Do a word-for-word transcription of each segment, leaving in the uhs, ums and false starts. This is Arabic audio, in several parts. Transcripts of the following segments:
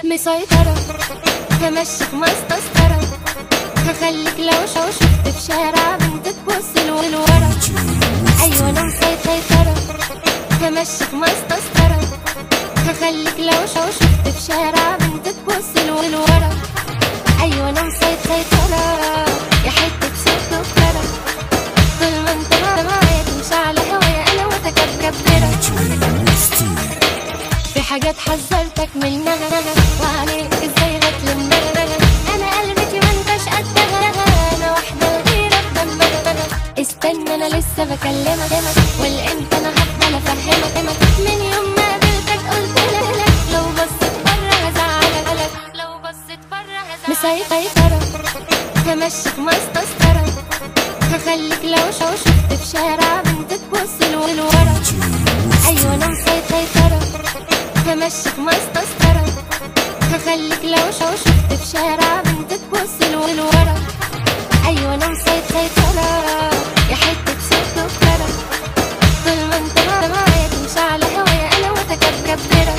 مسيطرة همشيك مسطرة، هخليك لو شو شفت في شارع بنت تبص لورا. أيوة أنا مسيطرة همشيك مسطرة، هخليك لو شو شفت في شارع بنت تبص لورا. أيوة أنا مسيطرة يا حتة سكرة، طول ما انت معايا تمشي على هوايا أنا متكبرة. في حاجات حذرتك منها وعليك ازاي هتلمها، انا قلبتي ما انتش قدها، انا واحدة غيرك دمها. استنى انا لسه بكلمك، والامتى انا هفضل افهمك، من يوم ما قابلتك قلت لك لو بصيت بره هزعلك، لو بصيت بره هزعلك. مسيطرة همشيك مسطرة، هخليك لو شو شفت في شارع بنت تبص لورا. ايوه انا مسيطرة همشيك مسطرة، هخليك لو شو شفت في شارع بنت تبص لورا. ايوه انا مسيطرة يا حتة سكرة، طول ما انت معايا تمشي على هوايا انا متكبرة.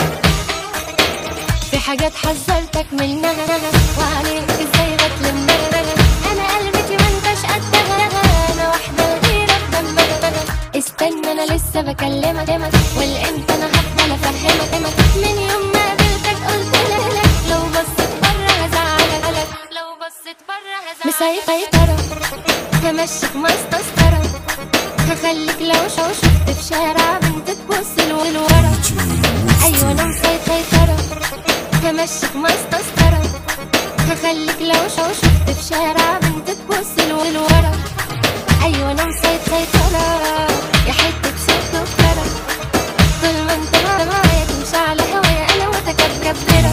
في حاجات حذرتك منها وعليك ازاي بتلمها، انا قلبتي ما انتش قدها، انا واحدة غيرك دمها. استنى انا لسه بكلمك، والامتى انا هفضل افهمك، من يوم ما قابلتك قلت لك لو بصيت بره هزعلك، لو بصيت بره هزعلك. مسيطرة همشيك مسطرة، هخليك لو شو شفت في شارع بنت تبص لورا. ايوه انا مسيطرة همشيك مسطرة، هخليك لو شو شفت في شارع بنت تبص لورا. ايوه انا مسيطرة يا حتة سكرة، طول ما انت معايا تمشي على هوايا انا متكبرة.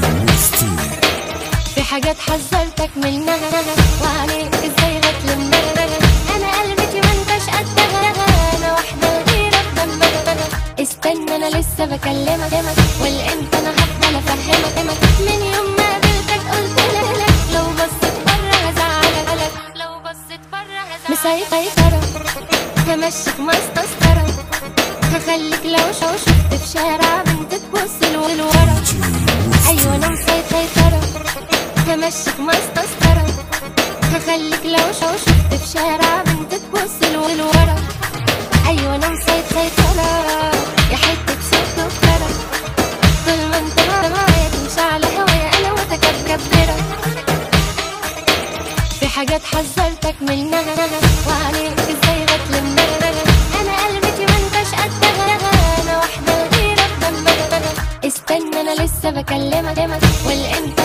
في حاجات حذرتك منها وعليك ازاي هتلمها، انا قلبتي ما انتش قدها، انا واحدة غيرك دمها. استنى انا لسه بكلمك، والامتى انا هفضل افهمك، من يوم ما قابلتك قلت لك لو بصيت بره هزعلك، لو بصيت بره هزعلك. مسيطرة همشيك مسطرة، هخليك لو شو شفت في شارع بنت تبص لورا. ايوه انا مسيطرة همشيك مسطرة، هخليك لو شو شفت في شارع بنت تبص لورا. ايوه انا مسيطرة يا حتة سكرة، طول ما انت معايا تمشي على هوايا انا متكبرة. في حاجات حذرتك منها وعليك ازاي بتلمها، انا قلبتي ما انتش قدها، انا واحدة غيرك دمها. استنى انا لسه بكلمك، والامتى